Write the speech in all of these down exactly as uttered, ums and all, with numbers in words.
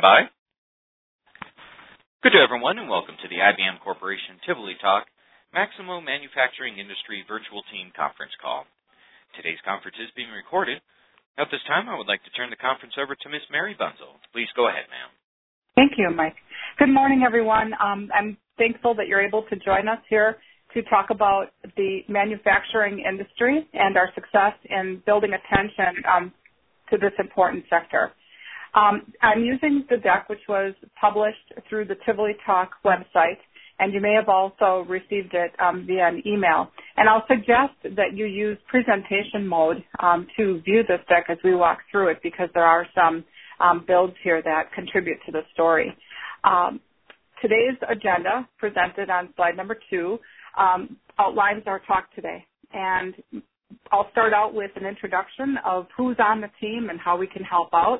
stand by. Good day, everyone, and welcome to the I B M Corporation Tivoli Talk Maximo Manufacturing Industry Virtual Team Conference Call. Today's conference is being recorded. At this time, I would like to turn the conference over to Miss Mary Bunzel. Please go ahead, ma'am. Thank you, Mike. Good morning, everyone. Um, I'm thankful that you're able to join us here to talk about the manufacturing industry and our success in building attention um, to this important sector. Um, I'm using the deck, which was published through the Tivoli Talk website, and you may have also received it um, via an email. And I'll suggest that you use presentation mode um, to view this deck as we walk through it, because there are some um, builds here that contribute to the story. Um, today's agenda, presented on slide number two, um, outlines our talk today. And I'll start out with an introduction of who's on the team and how we can help out.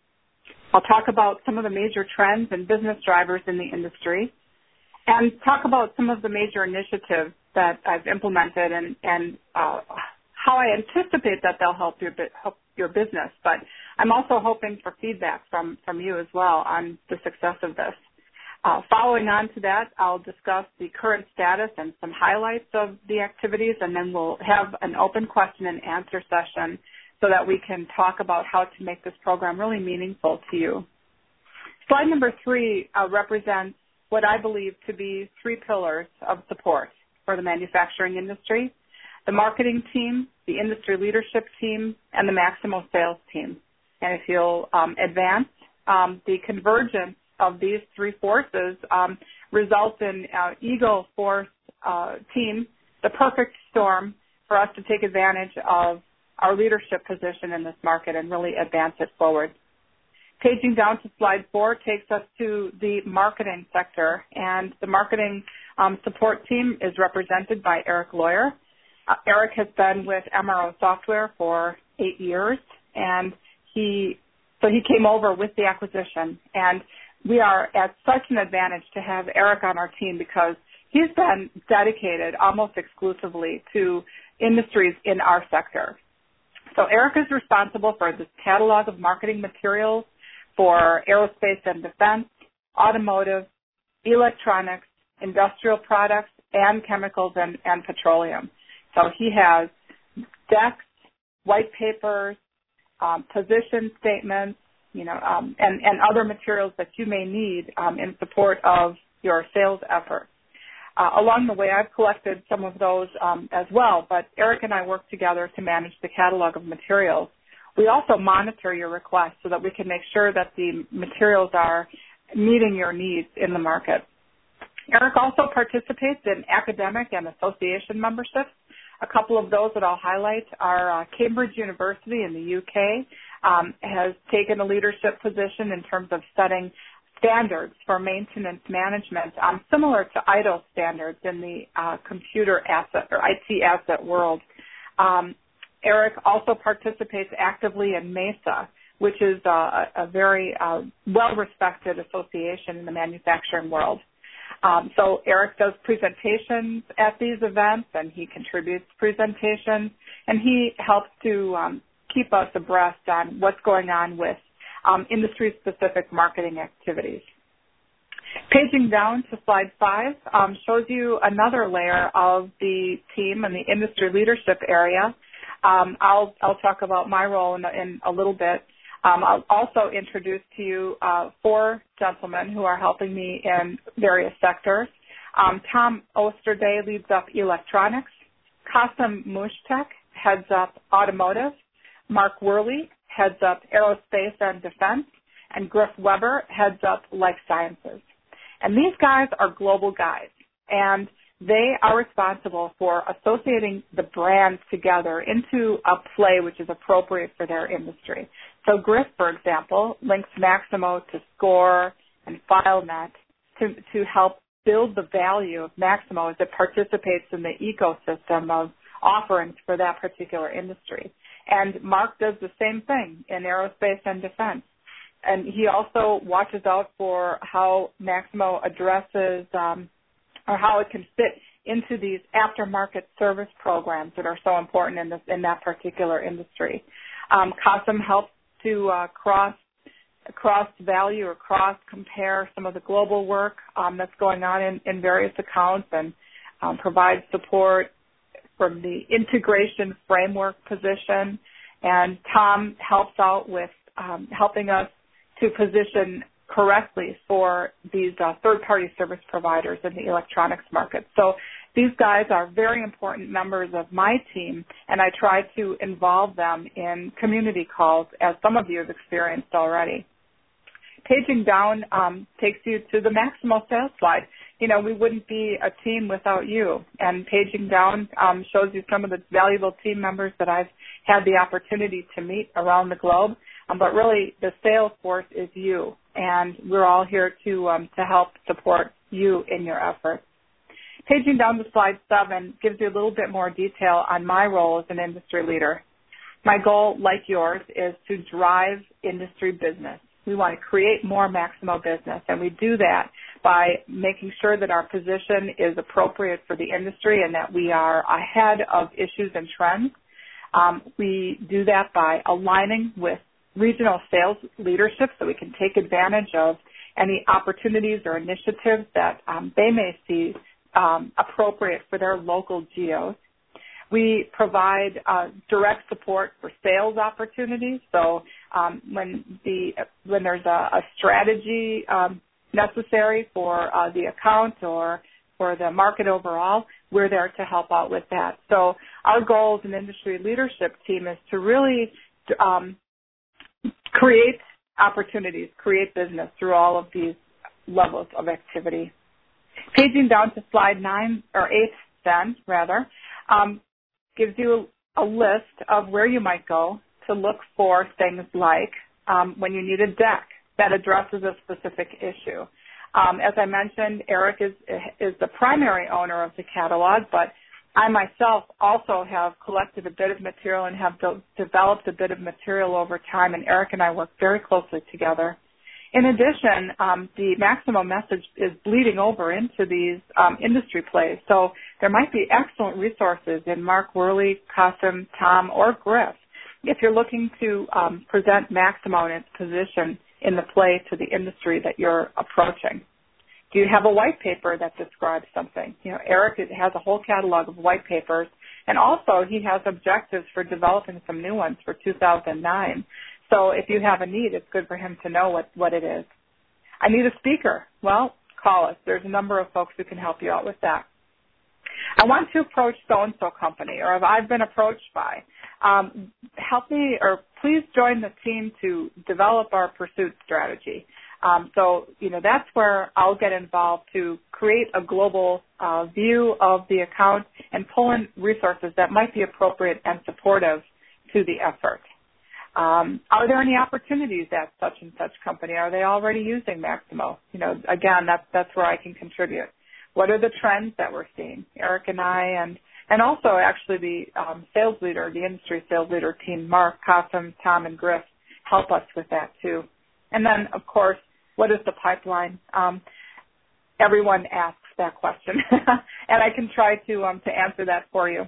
I'll talk about some of the major trends and business drivers in the industry, and talk about some of the major initiatives that I've implemented and, and uh, how I anticipate that they'll help your, help your business. But I'm also hoping for feedback from, from you as well on the success of this. Uh, following on to that, I'll discuss the current status and some highlights of the activities, and then we'll have an open question and answer session so that we can talk about how to make this program really meaningful to you. Slide number three uh, represents what I believe to be three pillars of support for the manufacturing industry: the marketing team, the industry leadership team, and the Maximo sales team. And if you'll um, advance, um, the convergence of these three forces um, results in uh, Eagle Force uh, team, the perfect storm for us to take advantage of our leadership position in this market and really advance it forward. Paging down to slide four takes us to the marketing sector, and the marketing um, support team is represented by Eric Lawyer. Uh, Eric has been with M R O Software for eight years, and he so he came over with the acquisition, and we are at such an advantage to have Eric on our team because he's been dedicated almost exclusively to industries in our sector. So Eric is responsible for this catalog of marketing materials for aerospace and defense, automotive, electronics, industrial products, and chemicals and, and petroleum. So he has decks, white papers, um, position statements, you know, um, and, and other materials that you may need um, in support of your sales efforts. Uh, along the way, I've collected some of those um, as well, but Eric and I work together to manage the catalog of materials. We also monitor your requests so that we can make sure that the materials are meeting your needs in the market. Eric also participates in academic and association memberships. A couple of those that I'll highlight are uh, Cambridge University in the U K um, has taken a leadership position in terms of setting standards for maintenance management, um, similar to I T O standards in the uh, computer asset or I T asset world. Um, Eric also participates actively in MESA, which is uh, a, a very uh, well-respected association in the manufacturing world. Um, so Eric does presentations at these events, and he contributes presentations, and he helps to um, keep us abreast on what's going on with Um, industry-specific marketing activities. Paging down to slide five um, shows you another layer of the team and the industry leadership area. Um, I'll, I'll talk about my role in, in a little bit. Um, I'll also introduce to you uh, four gentlemen who are helping me in various sectors. Um, Tom Osterday leads up electronics. Qasim Mushtek heads up automotive. Mark Worley heads up aerospace and defense, and Griff Weber heads up life sciences. And these guys are global guys, and they are responsible for associating the brands together into a play which is appropriate for their industry. So Griff, for example, links Maximo to SCORE and FileNet to, to help build the value of Maximo as it participates in the ecosystem of offerings for that particular industry. And Mark does the same thing in aerospace and defense. And he also watches out for how Maximo addresses um, or how it can fit into these aftermarket service programs that are so important in this in that particular industry. Um, Qasim helps to uh, cross cross-value or cross-compare some of the global work um, that's going on in, in various accounts and um, provide support from the integration framework position. And Tom helps out with um, helping us to position correctly for these uh, third-party service providers in the electronics market. So these guys are very important members of my team, and I try to involve them in community calls, as some of you have experienced already. Paging down um, takes you to the Maximo sales slide. You know, we wouldn't be a team without you, and paging down um, shows you some of the valuable team members that I've had the opportunity to meet around the globe. Um, but really, the sales force is you, and we're all here to um, to help support you in your efforts. Paging down to slide seven gives you a little bit more detail on my role as an industry leader. My goal, like yours, is to drive industry business. We want to create more Maximo business, and we do that by making sure that our position is appropriate for the industry and that we are ahead of issues and trends. Um, we do that by aligning with regional sales leadership so we can take advantage of any opportunities or initiatives that um, they may see um, appropriate for their local geos. We provide uh, direct support for sales opportunities. So um, when the when there's a, a strategy um, necessary for uh, the account or for the market overall, we're there to help out with that. So our goal as an industry leadership team is to really um, create opportunities, create business through all of these levels of activity. Paging down to slide nine or eight, then rather. Um, gives you a list of where you might go to look for things like um, when you need a deck that addresses a specific issue. Um, as I mentioned, Eric is is the primary owner of the catalog, but I myself also have collected a bit of material and have de- developed a bit of material over time, and Eric and I work very closely together. In addition, um, the Maximo message is bleeding over into these um, industry plays. So there might be excellent resources in Mark Worley, Qasim, Tom, or Griff if you're looking to um, present Maximo in its position in the play to the industry that you're approaching. Do you have a white paper that describes something? You know, Eric has a whole catalog of white papers, and also he has objectives for developing some new ones for two thousand nine. So if you have a need, it's good for him to know what, what it is. I need a speaker. Well, call us. There's a number of folks who can help you out with that. I want to approach so-and-so company, or if I've been approached by. Um, help me, or please join the team to develop our pursuit strategy. Um, so, you know, that's where I'll get involved to create a global uh, view of the account and pull in resources that might be appropriate and supportive to the effort. Um, are there any opportunities at such and such company? Are they already using Maximo? You know, again, that's that's where I can contribute. What are the trends that we're seeing? Eric and I, and and also actually the um, sales leader, the industry sales leader team, Mark, Qasim, Tom, and Griff, help us with that too. And then, of course, what is the pipeline? Um, everyone asks that question, and I can try to um, to answer that for you.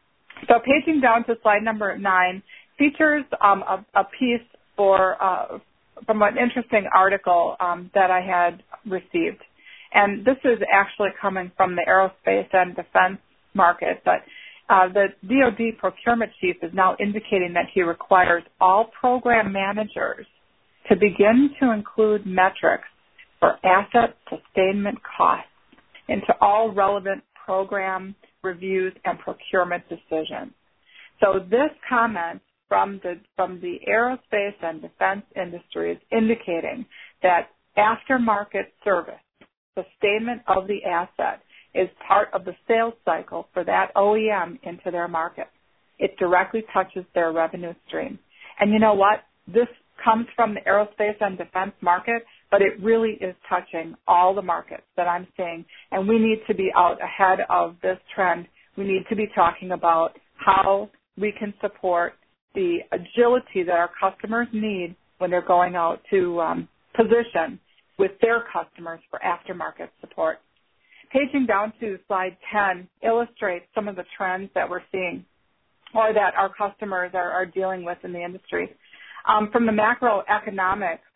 So paging down to slide number nine features um, a, a piece for uh, from an interesting article um, that I had received. And this is actually coming from the aerospace and defense market, but uh, the D O D procurement chief is now indicating that he requires all program managers to begin to include metrics for asset sustainment costs into all relevant program reviews and procurement decisions. So this comment from the from the aerospace and defense industry is indicating that aftermarket service, sustainment of the asset, is part of the sales cycle for that O E M into their market. It directly touches their revenue stream. And you know what? This comes from the aerospace and defense market, but it really is touching all the markets that I'm seeing. And we need to be out ahead of this trend. We need to be talking about how we can support the agility that our customers need when they're going out to um, position with their customers for aftermarket support. Paging down to slide ten illustrates some of the trends that we're seeing or that our customers are, are dealing with in the industry. Um, from the macroeconomic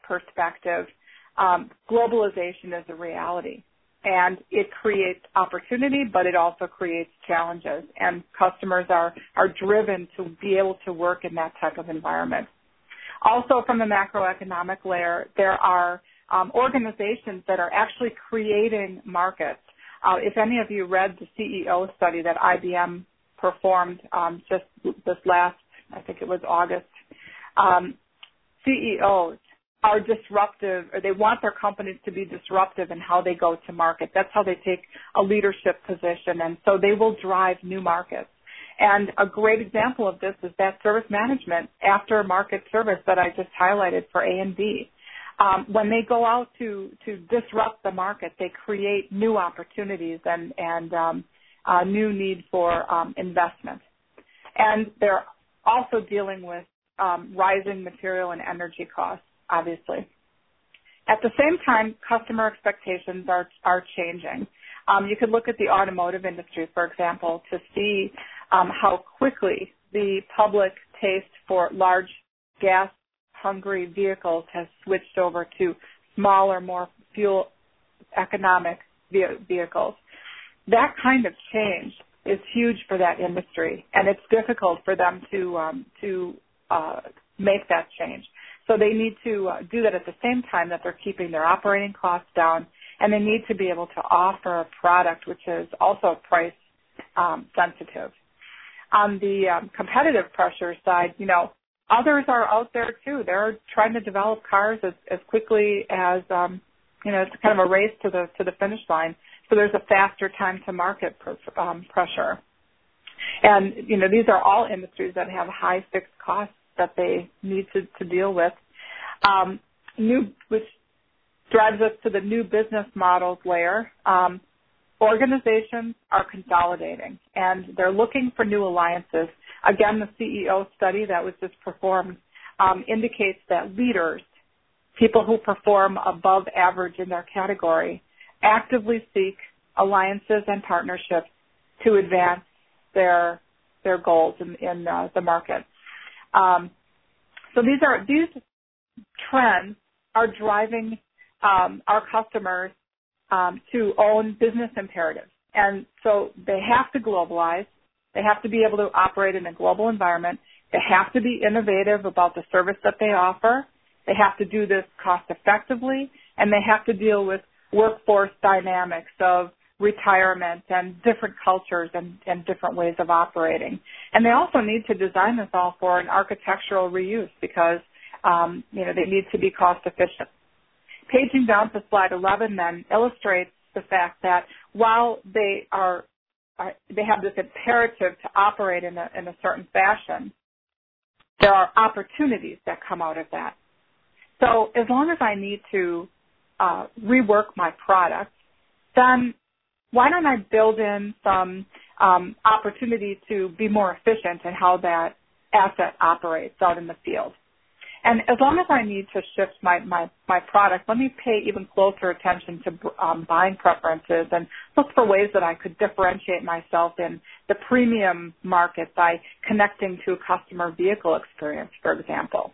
perspective, um, globalization is a reality. And it creates opportunity, but it also creates challenges. And customers are, are driven to be able to work in that type of environment. Also, from the macroeconomic layer, there are um, organizations that are actually creating markets. Uh, if any of you read the C E O study that I B M performed um, just this last, I think it was August, um, C E Os are disruptive, or they want their companies to be disruptive in how they go to market. That's how they take a leadership position, and so they will drive new markets. And a great example of this is that service management after-market service that I just highlighted for A and B. Um, when they go out to, to disrupt the market, they create new opportunities and, and um, a new need for um, investment. And they're also dealing with um, rising material and energy costs, obviously. At the same time, customer expectations are, are changing. Um, you could look at the automotive industry, for example, to see um, how quickly the public taste for large gas-hungry vehicles has switched over to smaller, more fuel-economic vehicles. That kind of change is huge for that industry, and it's difficult for them to um, to uh, make that change. So they need to uh, do that at the same time that they're keeping their operating costs down, and they need to be able to offer a product which is also price um, sensitive. On the um, competitive pressure side, you know, others are out there too. They're trying to develop cars as, as quickly as, um, you know, it's kind of a race to the to the finish line. So there's a faster time to market pr- um, pressure. And, you know, these are all industries that have high fixed costs that they need to, to deal with. Um, new, which drives us to the new business models layer. Um, organizations are consolidating, and they're looking for new alliances. Again, the C E O study that was just performed um, indicates that leaders, people who perform above average in their category, actively seek alliances and partnerships to advance their their goals in, in uh, the market. Um, so these are these trends are driving um, our customers um, to own business imperatives, and so they have to globalize. They have to be able to operate in a global environment. They have to be innovative about the service that they offer. They have to do this cost effectively, and they have to deal with workforce dynamics of retirement and different cultures and, and different ways of operating. And they also need to design this all for an architectural reuse because, um, you know, they need to be cost efficient. Paging down to slide eleven then illustrates the fact that while they are, are they have this imperative to operate in a, in a certain fashion, there are opportunities that come out of that. So as long as I need to uh, rework my product, then why don't I build in some um, opportunity to be more efficient in how that asset operates out in the field? And as long as I need to shift my, my, my product, let me pay even closer attention to um, buying preferences and look for ways that I could differentiate myself in the premium market by connecting to a customer vehicle experience, for example.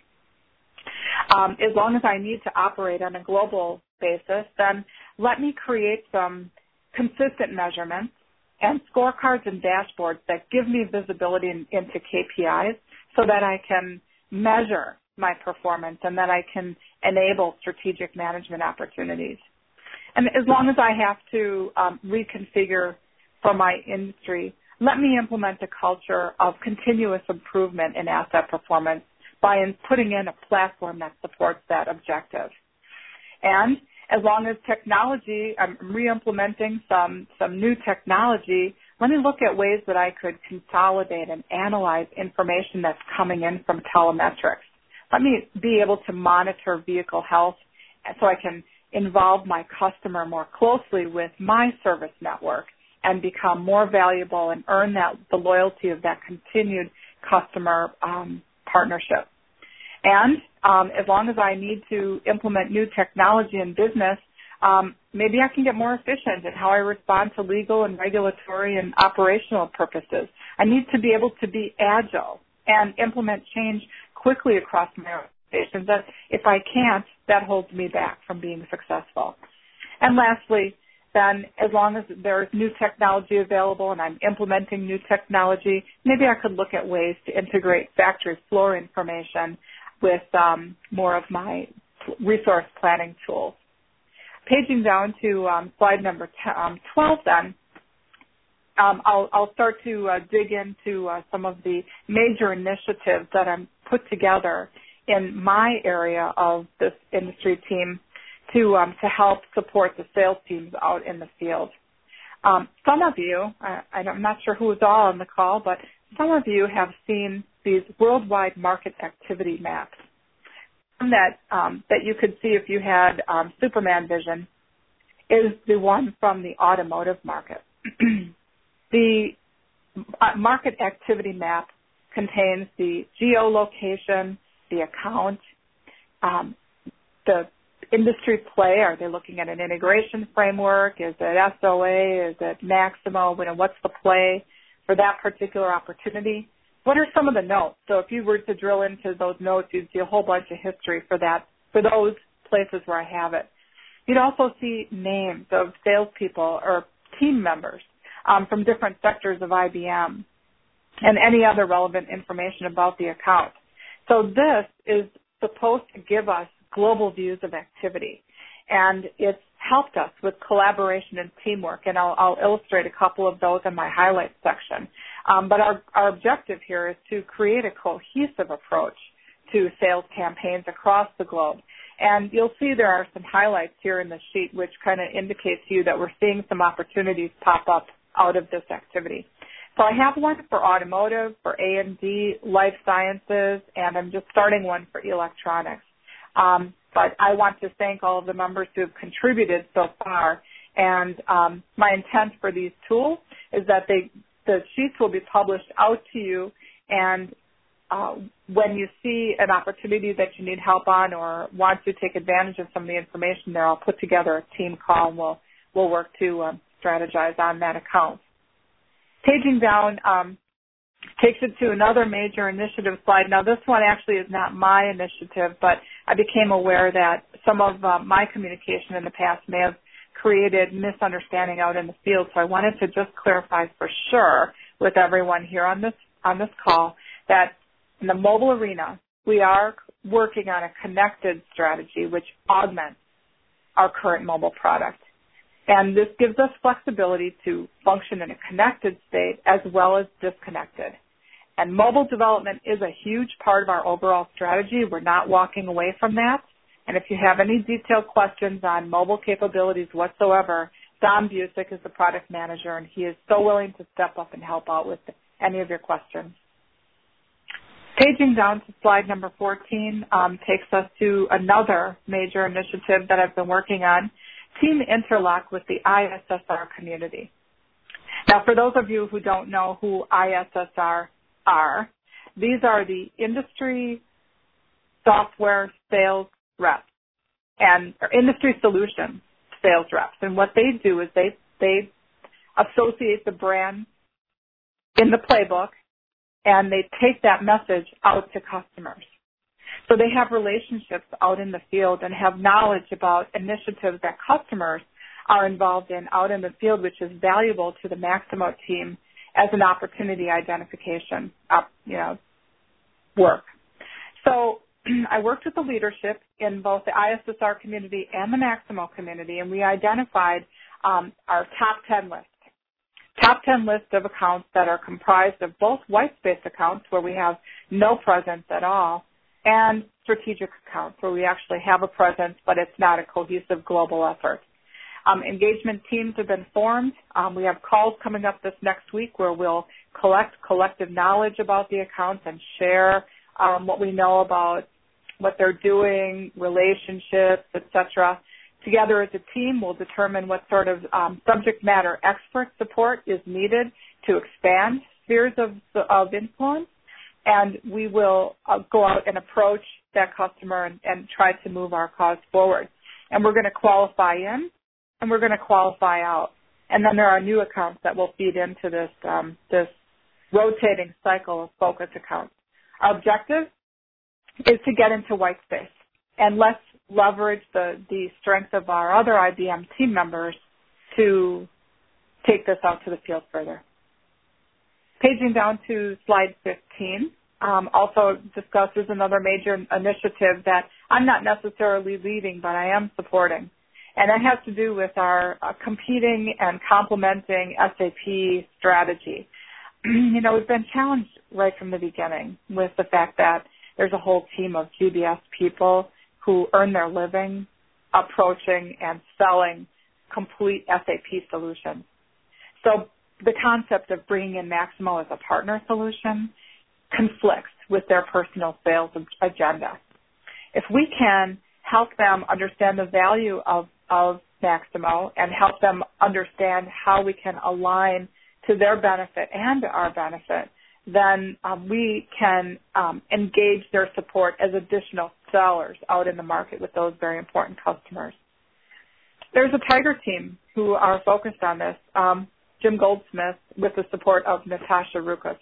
Um, as long as I need to operate on a global basis, then let me create some consistent measurements and scorecards and dashboards that give me visibility in, into K P Is so that I can measure my performance and that I can enable strategic management opportunities. And as long as I have to um, reconfigure for my industry, let me implement a culture of continuous improvement in asset performance by in putting in a platform that supports that objective. And as long as technology, I'm re-implementing some, some new technology, let me look at ways that I could consolidate and analyze information that's coming in from telemetrics. Let me be able to monitor vehicle health so I can involve my customer more closely with my service network and become more valuable and earn that the loyalty of that continued customer um, partnership. And um, as long as I need to implement new technology in business, um, maybe I can get more efficient in how I respond to legal and regulatory and operational purposes. I need to be able to be agile and implement change quickly across my conversations. That if I can't, that holds me back from being successful. And lastly, then as long as there's new technology available and I'm implementing new technology, maybe I could look at ways to integrate factory floor information with um, more of my resource planning tools. Paging down to um, slide number twelve then, um, I'll, I'll start to uh, dig into uh, some of the major initiatives that I'm put together in my area of this industry team to um, to help support the sales teams out in the field. Um, some of you, I, I'm not sure who is all on the call, but some of you have seen these worldwide market activity maps that um, that you could see if you had um, Superman vision is the one from the automotive market. The uh, market activity map contains the geolocation, the account, um, the industry play. Are they looking at an integration framework? Is it S O A? Is it Maximo? You know, what's the play for that particular opportunity? What are some of the notes? So if you were to drill into those notes, you'd see a whole bunch of history for that, for those places where I have it. You'd also see names of salespeople or team members um, from different sectors of I B M and any other relevant information about the account. So this is supposed to give us global views of activity, and it's helped us with collaboration and teamwork, and I'll, I'll illustrate a couple of those in my highlights section. Um, but our, our objective here is to create a cohesive approach to sales campaigns across the globe. And you'll see there are some highlights here in the sheet which kind of indicate to you that we're seeing some opportunities pop up out of this activity. So I have one for automotive, for A and D, life sciences, and I'm just starting one for electronics. Um, but I want to thank all of the members who have contributed so far. And um, my intent for these tools is that they, the sheets will be published out to you, and uh, when you see an opportunity that you need help on or want to take advantage of some of the information there, I'll put together a team call and we'll, we'll work to um, strategize on that account. Paging down um, takes it to another major initiative slide. Now, this one actually is not my initiative, but I became aware that some of uh, my communication in the past may have created misunderstanding out in the field. So I wanted to just clarify for sure with everyone here on this on this call that in the mobile arena, we are working on a connected strategy which augments our current mobile product. And this gives us flexibility to function in a connected state as well as disconnected. And mobile development is a huge part of our overall strategy. We're not walking away from that. And if you have any detailed questions on mobile capabilities whatsoever, Don Busick is the product manager, and he is so willing to step up and help out with any of your questions. Paging down to slide number fourteen um, takes us to another major initiative that I've been working on, Team Interlock with the I S S R community. Now, for those of you who don't know who I S S R are, these are the industry software sales reps and or industry solution sales reps. And what they do is they, they associate the brand in the playbook, and they take that message out to customers. So they have relationships out in the field and have knowledge about initiatives that customers are involved in out in the field, which is valuable to the Maximo team as an opportunity identification, uh, you know, work. So I worked with the leadership in both the I S S R community and the Maximo community, and we identified um, our top ten list. Top ten list of accounts that are comprised of both white space accounts where we have no presence at all and strategic accounts where we actually have a presence but it's not a cohesive global effort. Um, engagement teams have been formed. Um, we have calls coming up this next week where we'll collect collective knowledge about the accounts and share um, what we know about what they're doing, relationships, et cetera. Together as a team, we'll determine what sort of um, subject matter expert support is needed to expand spheres of, of influence, and we will uh, go out and approach that customer and, and try to move our cause forward. And we're going to qualify in, and we're going to qualify out. And then there are new accounts that will feed into this, um, this rotating cycle of focus accounts. Our objective is to get into white space. And let's leverage the, the strength of our other I B M team members to take this out to the field further. Paging down to slide fifteen, um, also discusses another major initiative that I'm not necessarily leading, but I am supporting. And that has to do with our uh, competing and complementing S A P strategy. You know, we've been challenged right from the beginning with the fact that there's a whole team of G B S people who earn their living approaching and selling complete S A P solutions. So the concept of bringing in Maximo as a partner solution conflicts with their personal sales agenda. If we can help them understand the value of, of Maximo and help them understand how we can align to their benefit and to our benefit, then um, we can um, engage their support as additional sellers out in the market with those very important customers. There's a Tiger team who are focused on this. Um, Jim Goldsmith, with the support of Natasha Rukas.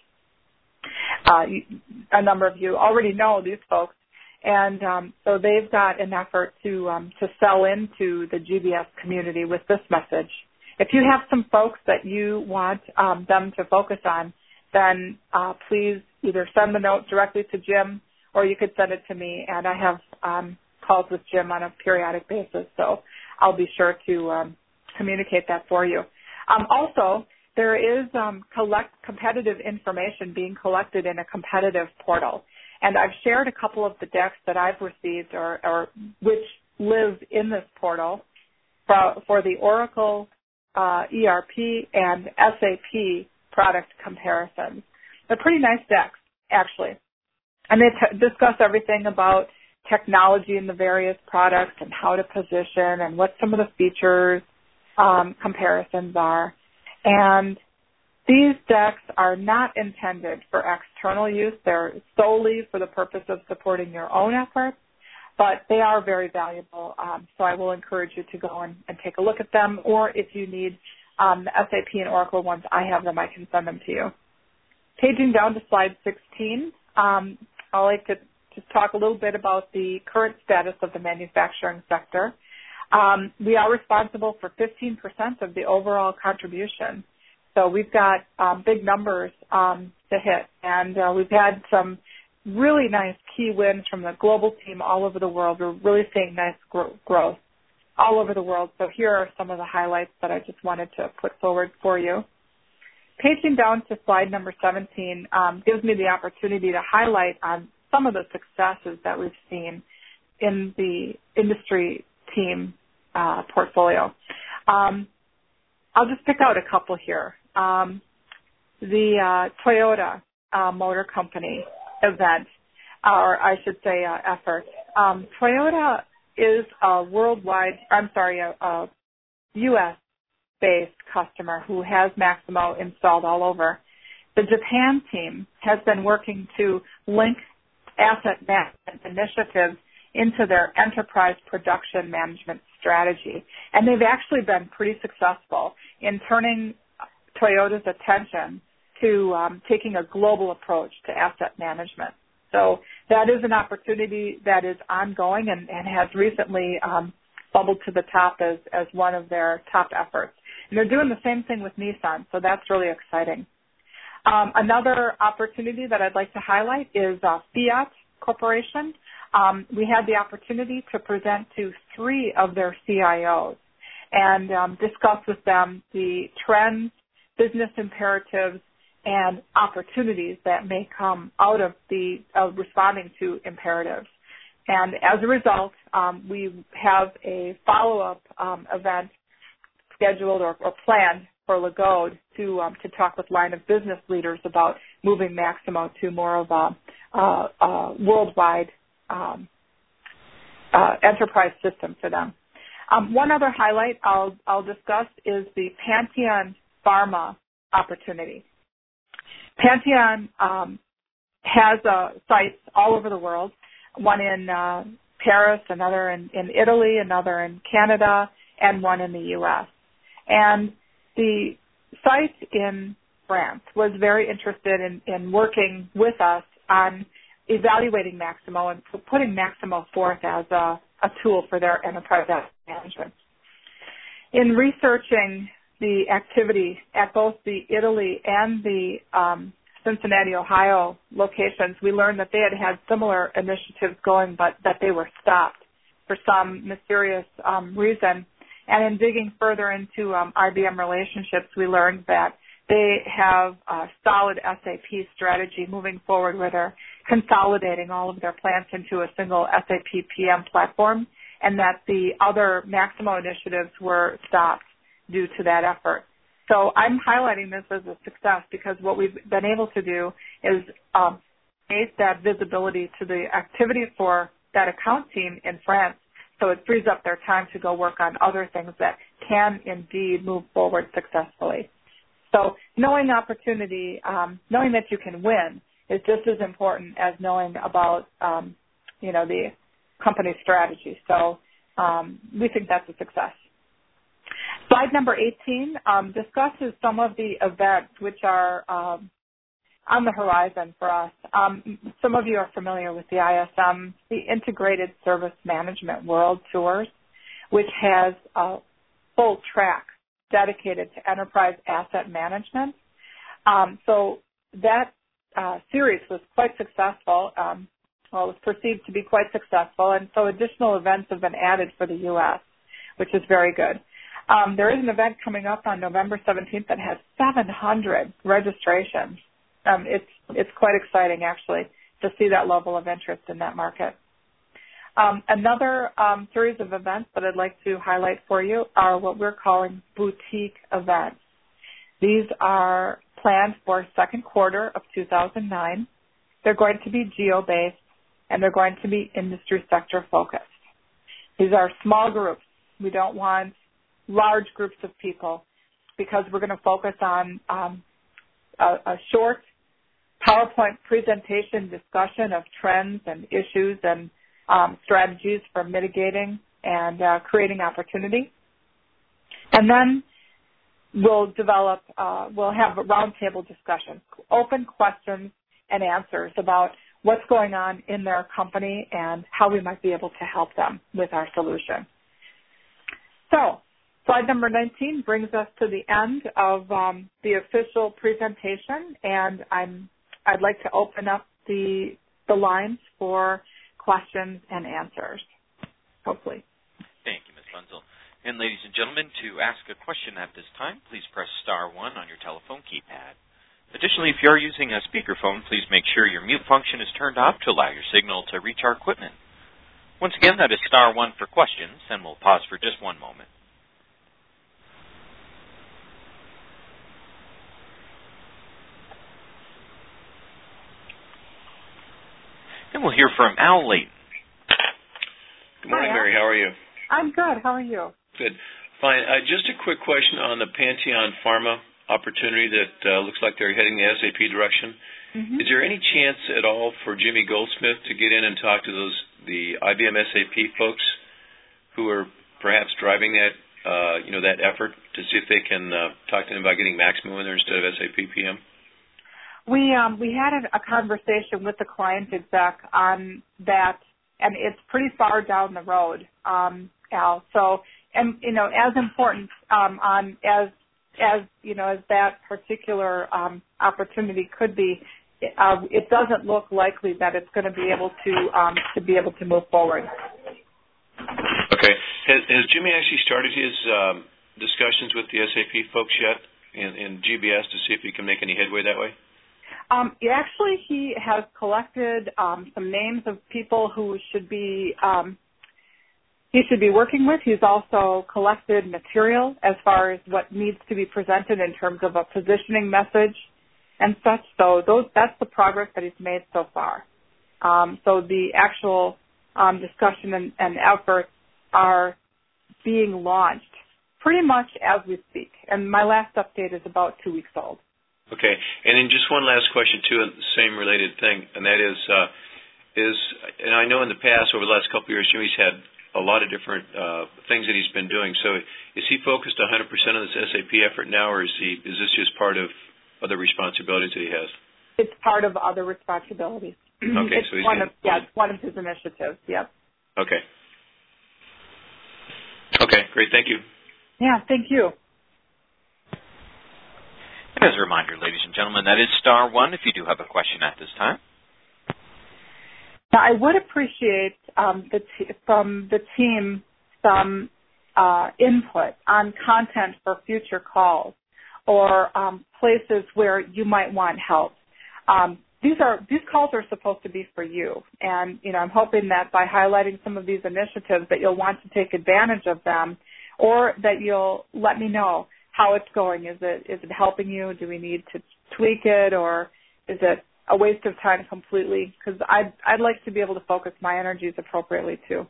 Uh, a number of you already know these folks, and um, so they've got an effort to um, to sell into the G B S community with this message. If you have some folks that you want um, them to focus on, then uh, please either send the note directly to Jim or you could send it to me, and I have um, calls with Jim on a periodic basis, so I'll be sure to um, communicate that for you. Um, also, there is um, collect competitive information being collected in a competitive portal. And I've shared a couple of the decks that I've received or, or which live in this portal for, for the Oracle uh, E R P and S A P product comparisons. They're pretty nice decks, actually. And they t- discuss everything about technology in the various products and how to position and what some of the features Um, comparisons are. And these decks are not intended for external use. They're solely for the purpose of supporting your own efforts, but they are very valuable. Um, so I will encourage you to go and, and take a look at them, or if you need um, the S A P and Oracle ones, I have them. I can send them to you. Paging down to slide sixteen, um, I'd like to just talk a little bit about the current status of the manufacturing sector. Um, we are responsible for fifteen percent of the overall contribution. So we've got um, big numbers um, to hit, and uh, we've had some really nice key wins from the global team all over the world. We're really seeing nice gro- growth all over the world. So here are some of the highlights that I just wanted to put forward for you. Paging down to slide number seventeen um, gives me the opportunity to highlight on some of the successes that we've seen in the industry team uh, portfolio. Um, I'll just pick out a couple here. Um, the uh, Toyota uh, Motor Company event, or I should say uh, effort. Um, Toyota is a worldwide, I'm sorry, a, a U S-based customer who has Maximo installed all over. The Japan team has been working to link asset management initiatives into their enterprise production management strategy. And they've actually been pretty successful in turning Toyota's attention to um, taking a global approach to asset management. So that is an opportunity that is ongoing and, and has recently um, bubbled to the top as, as one of their top efforts. And they're doing the same thing with Nissan, so that's really exciting. Um, another opportunity that I'd like to highlight is uh, Fiat Corporation. Um, we had the opportunity to present to three of their C I Os and um, discuss with them the trends, business imperatives, and opportunities that may come out of the of responding to imperatives. And as a result, um, we have a follow-up um, event scheduled or, or planned for Lagode to um, to talk with line of business leaders about moving Maximo to more of a, a, a worldwide um, uh, enterprise system for them. Um, one other highlight I'll, I'll discuss is the Pantheon Pharma opportunity. Pantheon um, has uh, sites all over the world, one in uh, Paris, another in, in Italy, another in Canada, and one in the U S. And the site in France was very interested in, in working with us on evaluating Maximo and putting Maximo forth as a, a tool for their enterprise asset management. In researching the activity at both the Italy and the um, Cincinnati, Ohio locations, we learned that they had had similar initiatives going, but that they were stopped for some mysterious um, reason. And in digging further into um, I B M relationships, we learned that they have a solid S A P strategy moving forward where they're consolidating all of their plants into a single S A P P M platform, and that the other Maximo initiatives were stopped due to that effort. So I'm highlighting this as a success because what we've been able to do is um, make that visibility to the activity for that account team in France, so it frees up their time to go work on other things that can indeed move forward successfully. So knowing opportunity, um, knowing that you can win is just as important as knowing about, um, you know, the company strategy. So um, we think that's a success. Slide number eighteen um, discusses some of the events which are um, on the horizon for us. Um, some of you are familiar with the I S M, the Integrated Service Management World Tours, which has a full track dedicated to enterprise asset management. Um, so that uh, series was quite successful. Um, well, it was perceived to be quite successful, and so additional events have been added for the U S, which is very good. Um, there is an event coming up on November seventeenth that has seven hundred registrations. Um, it's it's quite exciting, actually, to see that level of interest in that market. Um, another um, series of events that I'd like to highlight for you are what we're calling boutique events. These are planned for second quarter of two thousand nine. They're going to be geo-based, and they're going to be industry sector focused. These are small groups. We don't want large groups of people because we're going to focus on um, a, a short PowerPoint presentation discussion of trends and issues and um, strategies for mitigating and uh, creating opportunity. And then we'll develop, uh, we'll have a roundtable discussion, open questions and answers about what's going on in their company and how we might be able to help them with our solution. So, slide number nineteen brings us to the end of um, the official presentation, and I'm, I'd like to open up the, the lines for questions and answers, hopefully. Thank you, Miz Bunzel. And ladies and gentlemen, to ask a question at this time, please press star one on your telephone keypad. Additionally, if you are using a speakerphone, please make sure your mute function is turned off to allow your signal to reach our equipment. Once again, that is star one for questions, and we'll pause for just one moment. And we'll hear from Al Layton. Good morning, Hi, Mary. How are you? I'm good. How are you? Good. Fine. Uh, just a quick question on the Pantheon Pharma opportunity that uh, looks like they're heading the S A P direction. Mm-hmm. Is there any chance at all for Jimmy Goldsmith to get in and talk to those the I B M S A P folks who are perhaps driving that uh, you know that effort to see if they can uh, talk to them about getting Maximo in there instead of S A P P M? We um, we had a, a conversation with the client exec on that, and it's pretty far down the road, um, Al. So, and you know, as important um, on as as you know as that particular um, opportunity could be, uh, it doesn't look likely that it's going to be able to um, to be able to move forward. Okay. Has, has Jimmy actually started his um, discussions with the S A P folks yet in, in G B S to see if he can make any headway that way? Um, actually, he has collected um, some names of people who should be um, he should be working with. He's also collected material as far as what needs to be presented in terms of a positioning message and such. So those that's the progress that he's made so far. Um, so the actual um, discussion and, and efforts are being launched pretty much as we speak. And my last update is about two weeks old. Okay, and then just one last question too, the same related thing, and that is, uh, is, and I know in the past over the last couple of years, Jimmy's had a lot of different uh, things that he's been doing. So, is he focused one hundred percent on this S A P effort now, or is he is this just part of other responsibilities that he has? It's part of other responsibilities. Okay, it's so he's one gonna, of yeah, it's one of his initiatives. Yep. Okay. Okay, great. Thank you. Yeah, thank you. And as a reminder, ladies and gentlemen, that is star one if you do have a question at this time. Now, I would appreciate um, the t- from the team some uh, input on content for future calls or um, places where you might want help. Um, these are these calls are supposed to be for you, and you know I'm hoping that by highlighting some of these initiatives that you'll want to take advantage of them, or that you'll let me know how it's going. Is it is it helping you? Do we need to tweak it, or is it a waste of time completely? Because I'd I'd like to be able to focus my energies appropriately too.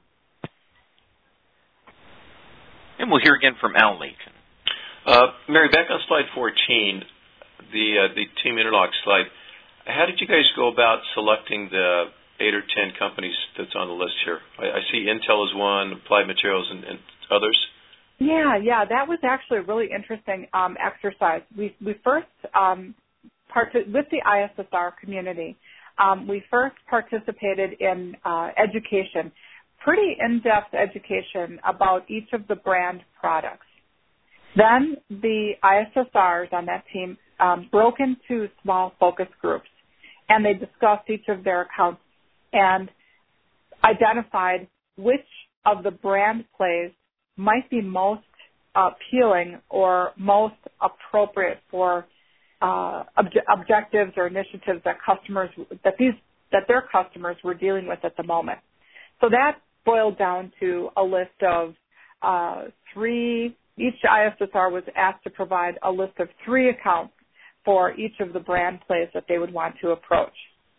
And we'll hear again from Al Layton. Uh, Mary, back on slide fourteen, the uh, the team interlock slide. How did you guys go about selecting the eight or ten companies that's on the list here? I, I see Intel is one, Applied Materials, and, and others. Yeah, yeah, that was actually a really interesting um, exercise. We we first um, part with the I S S R community. Um, we first participated in uh, education, pretty in-depth education about each of the brand products. Then the I S S Rs on that team um, broke into small focus groups, and they discussed each of their accounts and identified which of the brand plays might be most appealing or most appropriate for uh, obje- objectives or initiatives that customers that these that their customers were dealing with at the moment. So that boiled down to a list of uh, three. Each I S S R was asked to provide a list of three accounts for each of the brand plays that they would want to approach.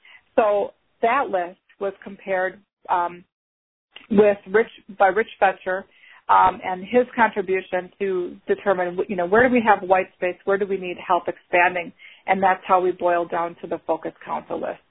So that list was compared um, with Rich by Rich Fetcher um, and his contribution to determine, you know, where do we have white space, where do we need help expanding, and that's how we boiled down to the Focus Council list.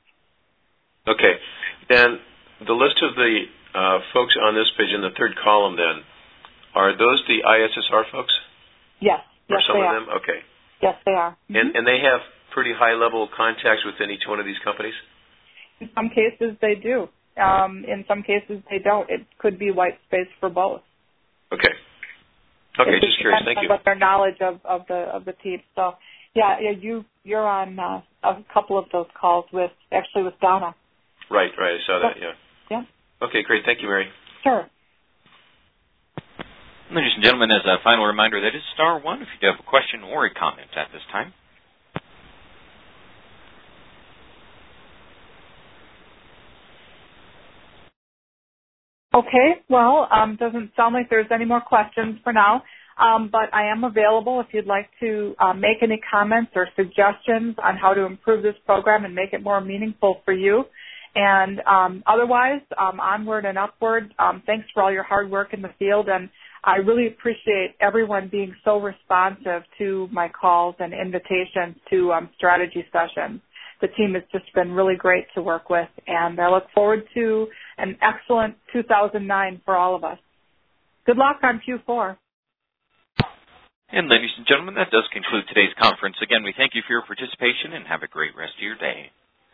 Okay. Then the list of the uh, folks on this page in the third column, then, are those the I S S R folks? Yes. Or yes, some they of are. them? Okay. Yes, they are. Mm-hmm. And, and they have pretty high-level contacts within each one of these companies? In some cases, they do. Um, in some cases, they don't. It could be white space for both. Okay. Okay, it just curious. Thank on you. What their knowledge of, of the of the team. So, yeah, yeah you you're on uh, a couple of those calls with actually with Donna. Right, right. I saw that. Yeah. Yeah. Okay, great. Thank you, Mary. Sure. Ladies and gentlemen, as a final reminder, that is star one if you do have a question or a comment at this time. Okay, well, um, doesn't sound like there's any more questions for now, um, but I am available if you'd like to uh, make any comments or suggestions on how to improve this program and make it more meaningful for you. And um, otherwise, um, onward and upward, um, thanks for all your hard work in the field, and I really appreciate everyone being so responsive to my calls and invitations to um, strategy sessions. The team has just been really great to work with, and I look forward to an excellent two thousand nine for all of us. Good luck on Q four. And ladies and gentlemen, that does conclude today's conference. Again, we thank you for your participation and have a great rest of your day.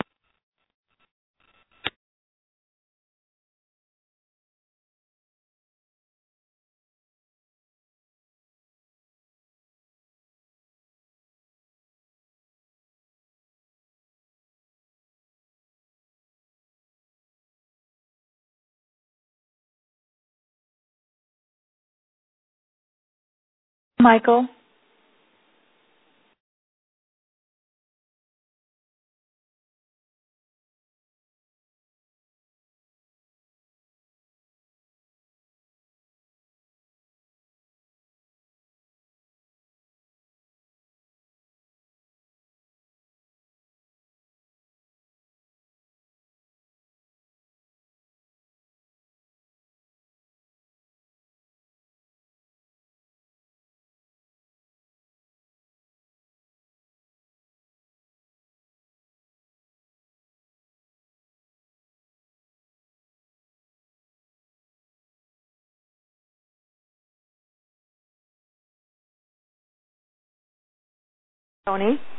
Michael? Tony?